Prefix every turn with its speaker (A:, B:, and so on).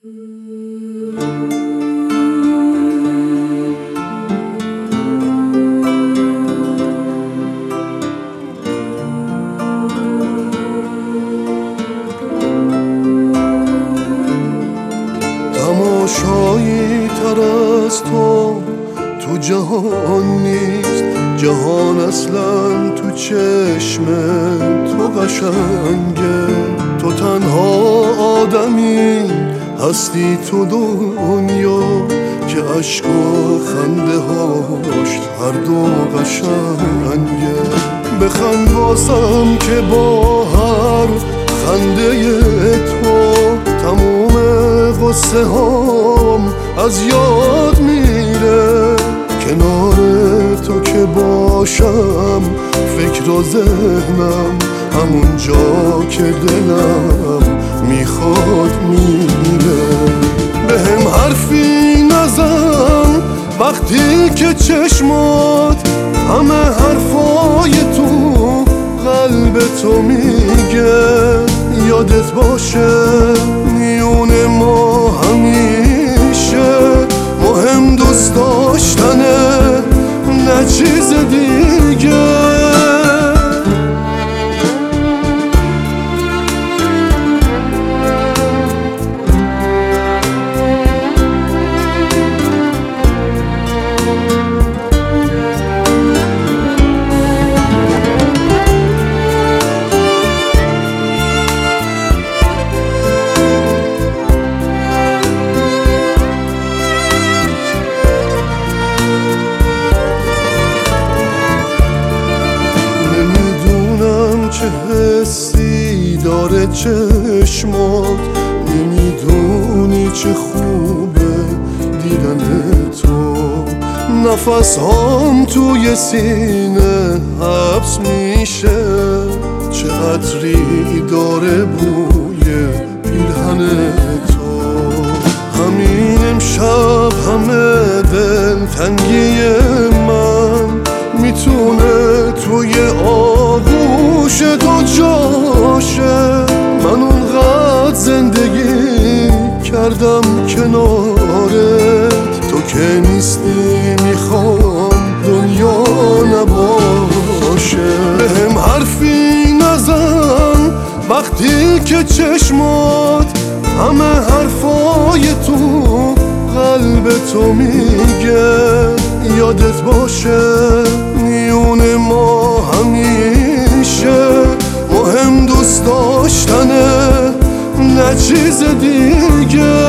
A: تماشایی تر از تو جهان نیست، جهان اصلا تو چشم تو قشنگه. تو تنها آدمی هستی تو دنیا که عشق و خنده هاش هر دو قشنگه. بخند واسم که با هر خنده تو تموم غصه هام از یاد میره. کنار تو که باشم فکر و ذهنم همون جا که دلم میخواد میره. به هم حرفی نزن وقتی که چشمات همه حرفای تو قلب تو میگه. یادت باشه میون ما همیشه مهم دوست داشتنه نه چیز دیگه. چه حسی داره چشمات، نمیدونی چه خوبه دیدن تو. نفس هم توی سینه حبس میشه، چه عطری داره بوی پیرهن تو. همین امشب همه دل تنگی من میتونه توی آغوش تو جاشه. من اونقدر زندگی کردم کنارت، تو که نیستی میخوام دنیا نباشه. بهم حرفی نزن وقتی که چشمات همه حرفای تو قلب تو میگه. یادت باشه میون ما همیشه مهم دوست داشتنه نه چیز دیگه.